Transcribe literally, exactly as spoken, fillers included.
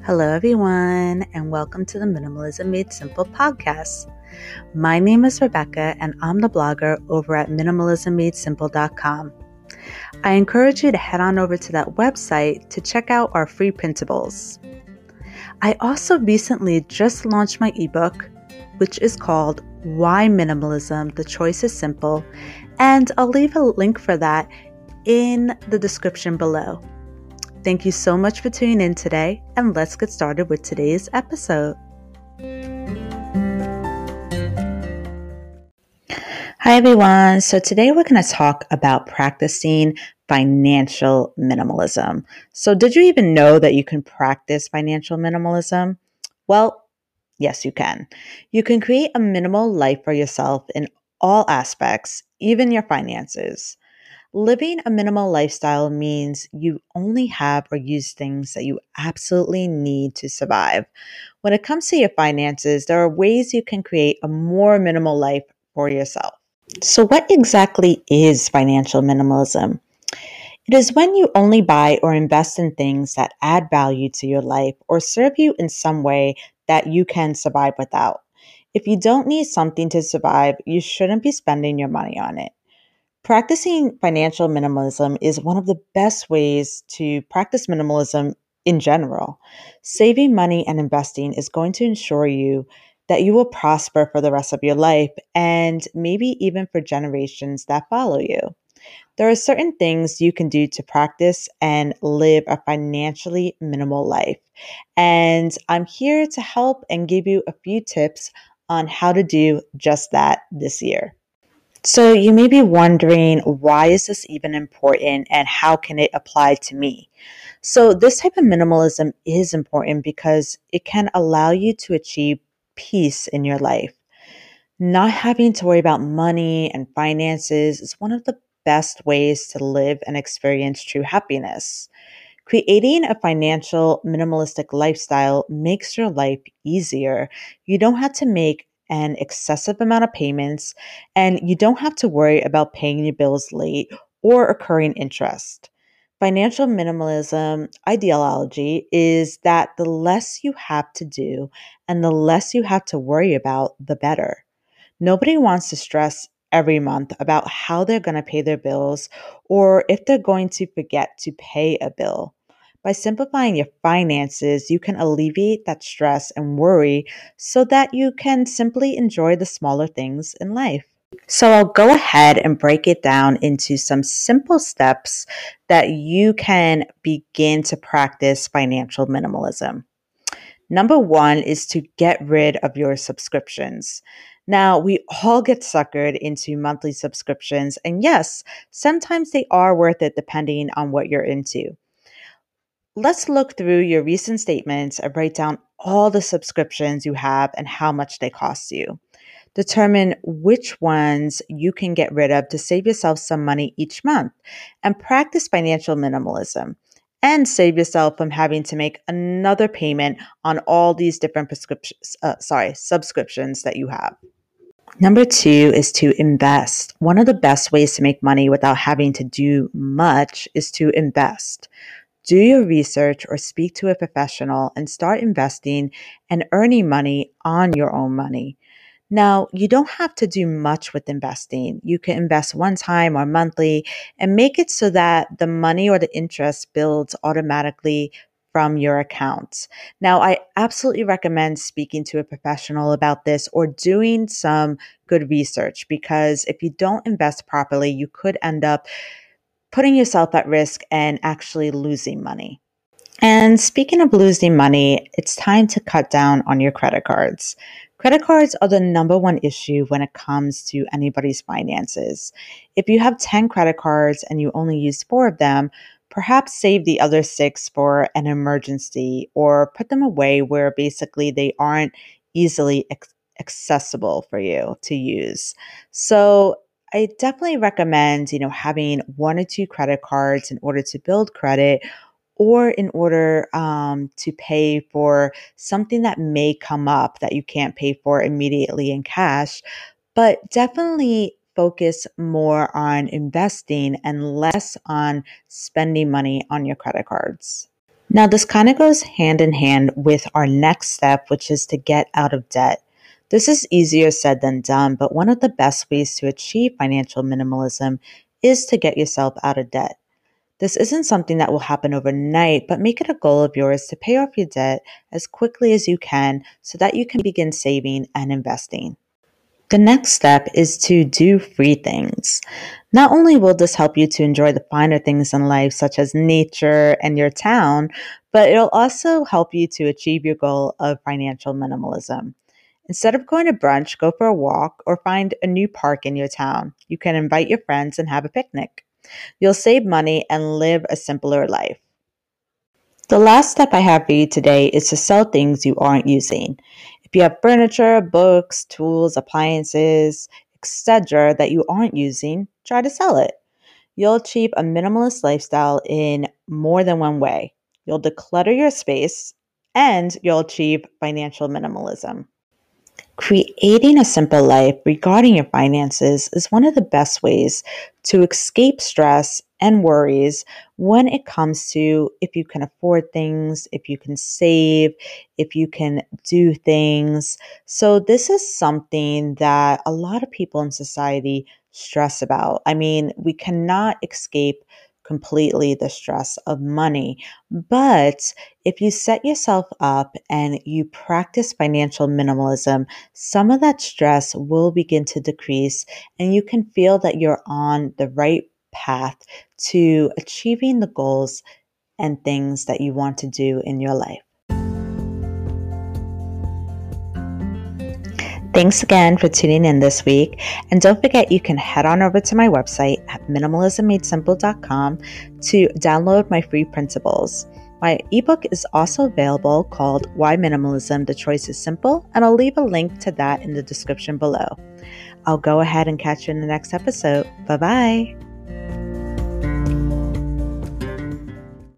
Hello, everyone, and welcome to the Minimalism Made Simple podcast. My name is Rebecca, and I'm the blogger over at minimalism made simple dot com. I encourage you to head on over to that website to check out our free printables. I also recently just launched my ebook, which is called Why Minimalism? The Choice is Simple, and I'll leave a link for that in the description below. Thank you so much for tuning in today, and let's get started with today's episode. Hi everyone. So today we're going to talk about practicing financial minimalism. So did you even know that you can practice financial minimalism? Well, yes, you can. You can create a minimal life for yourself in all aspects, even your finances. Living a minimal lifestyle means you only have or use things that you absolutely need to survive. When it comes to your finances, there are ways you can create a more minimal life for yourself. So, what exactly is financial minimalism? It is when you only buy or invest in things that add value to your life or serve you in some way that you can survive without. If you don't need something to survive, you shouldn't be spending your money on it. Practicing financial minimalism is one of the best ways to practice minimalism in general. Saving money and investing is going to ensure you that you will prosper for the rest of your life and maybe even for generations that follow you. There are certain things you can do to practice and live a financially minimal life. And I'm here to help and give you a few tips on how to do just that this year. So you may be wondering, why is this even important and how can it apply to me? So this type of minimalism is important because it can allow you to achieve peace in your life. Not having to worry about money and finances is one of the best ways to live and experience true happiness. Creating a financial minimalistic lifestyle makes your life easier. You don't have to make an excessive amount of payments, and you don't have to worry about paying your bills late or accruing interest. Financial minimalism ideology is that the less you have to do and the less you have to worry about, the better. Nobody wants to stress every month about how they're going to pay their bills or if they're going to forget to pay a bill. By simplifying your finances, you can alleviate that stress and worry so that you can simply enjoy the smaller things in life. So I'll go ahead and break it down into some simple steps that you can begin to practice financial minimalism. Number one is to get rid of your subscriptions. Now, we all get suckered into monthly subscriptions, and yes, sometimes they are worth it depending on what you're into. Let's look through your recent statements and write down all the subscriptions you have and how much they cost you. Determine which ones you can get rid of to save yourself some money each month and practice financial minimalism and save yourself from having to make another payment on all these different prescriptions, uh, sorry, subscriptions that you have. Number two is to invest. One of the best ways to make money without having to do much is to invest. Do your research or speak to a professional and start investing and earning money on your own money. Now, you don't have to do much with investing. You can invest one time or monthly and make it so that the money or the interest builds automatically from your accounts. Now, I absolutely recommend speaking to a professional about this or doing some good research, because if you don't invest properly, you could end up putting yourself at risk and actually losing money. And speaking of losing money, it's time to cut down on your credit cards. Credit cards are the number one issue when it comes to anybody's finances. If you have ten credit cards and you only use four of them, perhaps save the other six for an emergency or put them away where basically they aren't easily ex- accessible for you to use. So I definitely recommend, you know, having one or two credit cards in order to build credit or in order um, to pay for something that may come up that you can't pay for immediately in cash, but definitely focus more on investing and less on spending money on your credit cards. Now, this kind of goes hand in hand with our next step, which is to get out of debt. This is easier said than done, but one of the best ways to achieve financial minimalism is to get yourself out of debt. This isn't something that will happen overnight, but make it a goal of yours to pay off your debt as quickly as you can so that you can begin saving and investing. The next step is to do free things. Not only will this help you to enjoy the finer things in life, such as nature and your town, but it'll also help you to achieve your goal of financial minimalism. Instead of going to brunch, go for a walk or find a new park in your town. You can invite your friends and have a picnic. You'll save money and live a simpler life. The last step I have for you today is to sell things you aren't using. If you have furniture, books, tools, appliances, et cetera that you aren't using, try to sell it. You'll achieve a minimalist lifestyle in more than one way. You'll declutter your space and you'll achieve financial minimalism. Creating a simple life regarding your finances is one of the best ways to escape stress and worries when it comes to if you can afford things, if you can save, if you can do things. So, this is something that a lot of people in society stress about. I mean, we cannot escape completely the stress of money, but if you set yourself up and you practice financial minimalism, some of that stress will begin to decrease and you can feel that you're on the right path to achieving the goals and things that you want to do in your life. Thanks again for tuning in this week. And don't forget, you can head on over to my website at minimalism made simple dot com to download my free principles. My ebook is also available called Why Minimalism? The Choice is Simple, and I'll leave a link to that in the description below. I'll go ahead and catch you in the next episode. Bye-bye.